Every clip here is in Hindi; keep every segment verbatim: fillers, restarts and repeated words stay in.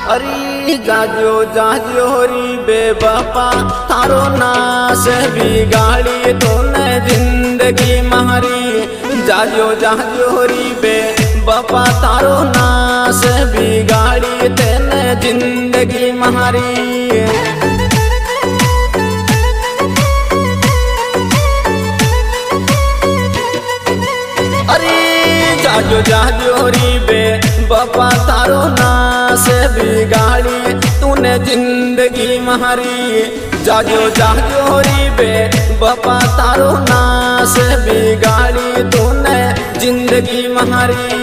अरे जाजो जाजो री बेवफा थारो नाश बिगाड़ी तूने जिंदगी मारी। जाजो जाजो री बेवफा थारो नाश बिगाड़ी तेने जिंदगी मारी। अरे जाजो जाजो री बेवफा थारो नाश बिगाड़ी तूने जिंदगी मारी। जाजो जाजो री बेवफा थारो नाश बिगाड़ी तूने जिंदगी मारी।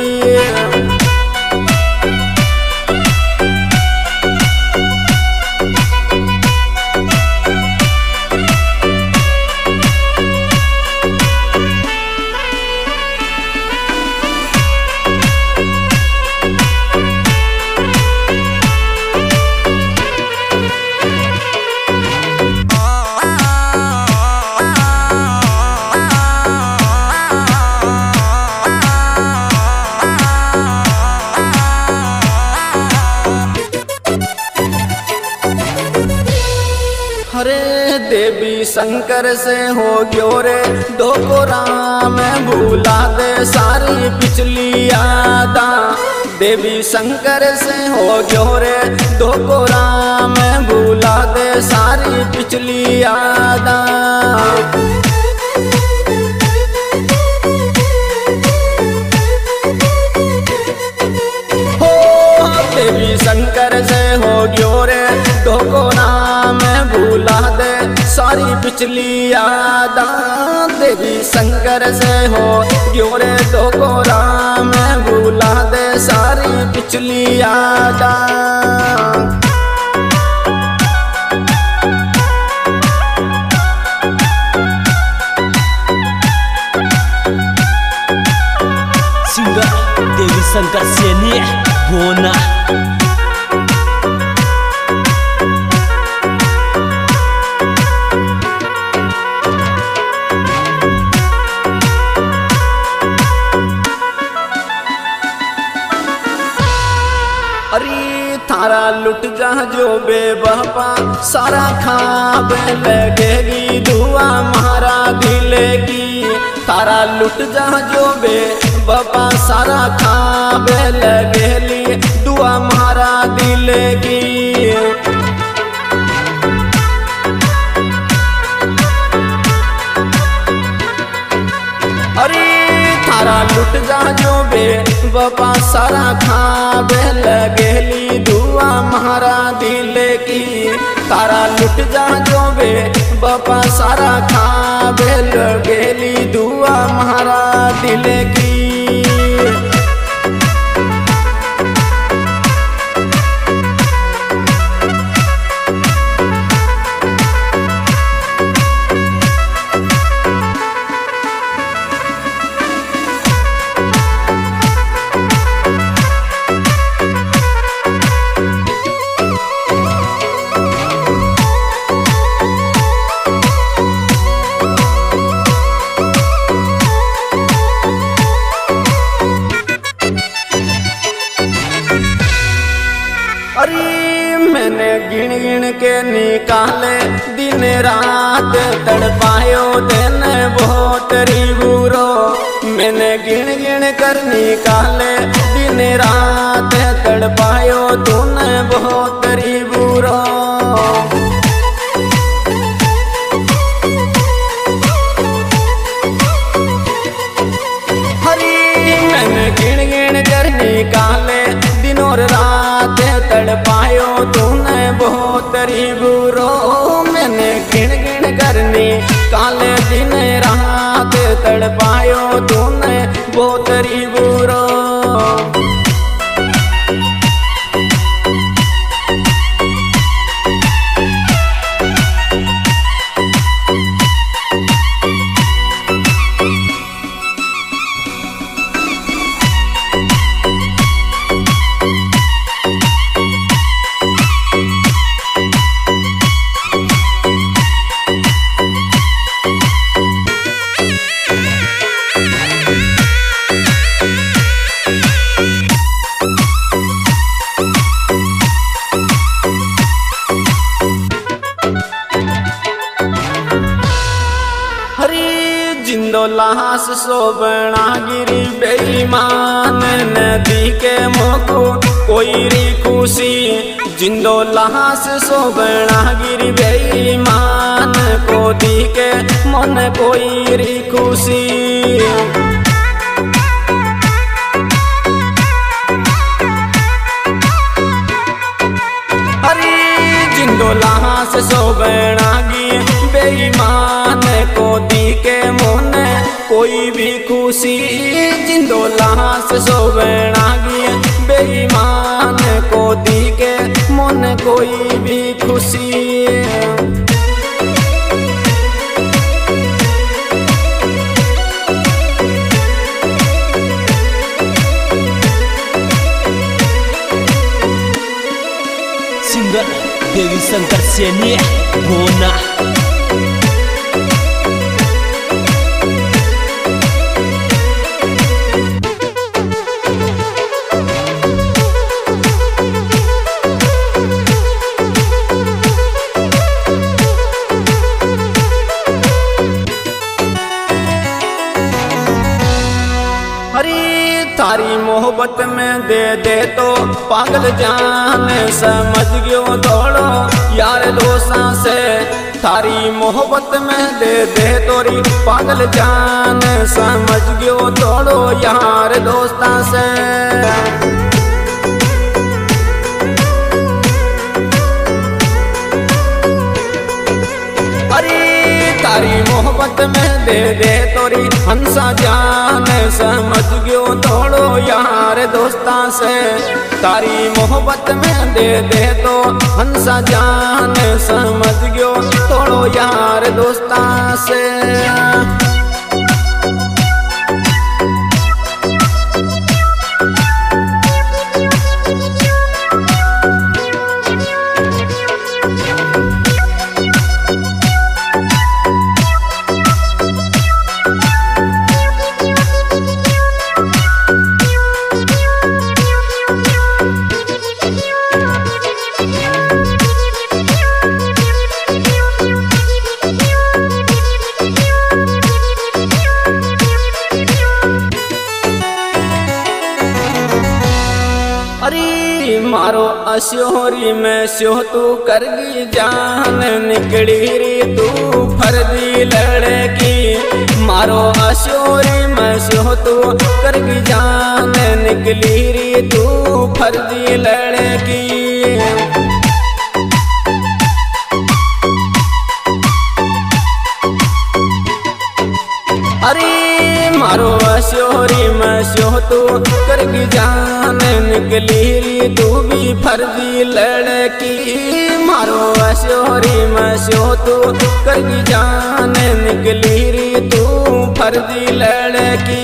अरे देवी शंकर से हो गयो रे धोखो राम भूला दे सारी पिछली यादा। देवी शंकर से हो गयो रे धोखो राम भूला दे सारी पिछली यादा। हो देवी शंकर से हो गयो रे धोखो राम भूला दे सारी पिछली यादा। देवी शंकर से हो गयो रे धोखो राम भूला दे सारी पिछली यादा। सिंगर देवी शंकर सेनी गोना। अरे थारा लुट जा जो बेवफा सारा खाब लगेगी दुआ मारा दिलेगी। थारा लुट जा जो बेवफा सारा खाब लगेली दुआ मारा दिलेगी। अरे थारा लुट जा जो बेवफा सारा खाब लगेली दुआ मारा दिले की। तारा लुट जा जो बेवफा सारा खाब लगेली दुआ मारा दिले की। अरे मैंने गिन गिन के निकाले दिन रात तड़पायो तेने बहुत बुरो। मैंने गिन गिन कर निकाले दिन रात तड़पायो तूने बहुत बुरो। हरी मैंने गिन गिन कर निकाले दिन और रात तड़पायो तूने बहुत बुरो। मैंने गिन गिन करनी काले दिन रात तड़पायो तूने बहुत बुरो। सोबना गिरी बेईमान नदी के मोको कोई री खुशी जिंदो लाश सोबना गिरी बेईमान को दी के मन कोई री खुशी। लाश सोबना गी बेईमान को दी के मन कोई भी खुशी जिंदो लाश सोबना गी बेईमान को दी के मन कोई भी खुशी। सिंगर देवी शंकर सेनी बोना। थारी मोहब्बत में दे दे तो पागल जान समझ गयो दौड़ो यार दोसा से। थारी मोहब्बत में दे दे तोरी पागल जान समझ गयो दौड़ो यार दोस्ता से। तारी मोहब्बत में दे दे तोरी हंसा जान समझ गयो तोड़ो यार दोस्ता से। तारी मोहब्बत में दे दे तो हंसा जान समझ गयो तोड़ो यार दोस्ता से। मारो अश्योरी में स्यो तू करगी जान निकली री तू फर्जी लड़की। मारो अश्योरी में स्यो तू करगी जान निकली री तू फर्जी लड़की। अरे मारो अश्योरी में स्यो तू करगी जान निकली री तू भी फर्जी लड़की। मारो अश्योरी में स्यो तू करगी जान निकली री तू फर्जी लड़की।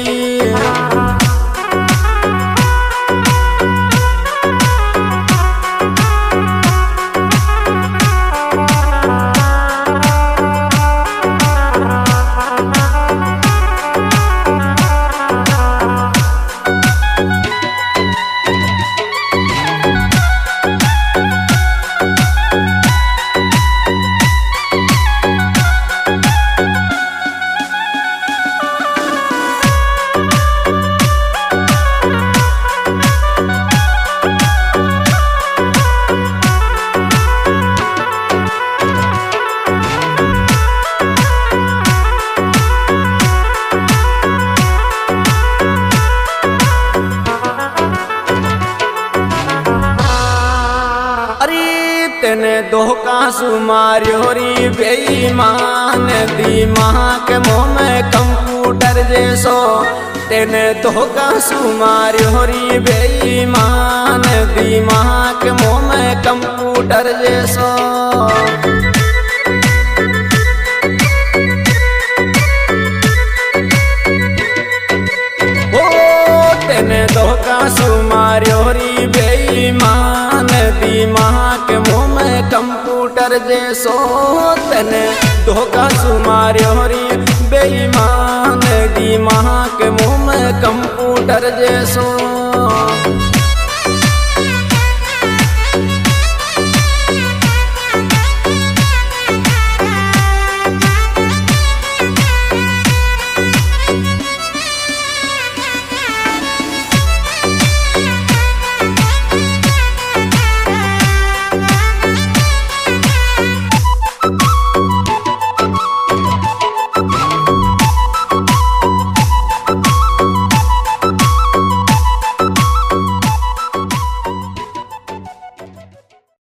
तेने धोखा सुमारियो री बेईमान दिमाग मुँह में कंप्यूटर जैसो। तेने धोखा सुमारियो री बेईमान दिमाग मुँह में कंप्यूटर जैसो। तेने धोखा सुमारियो री बेईमान दिमाग मुँह में कंप्यूटर जैसो। तेने धोखा सुमारियो री बेईमान दिमाग मुँह में कंप्यूटर जैसो।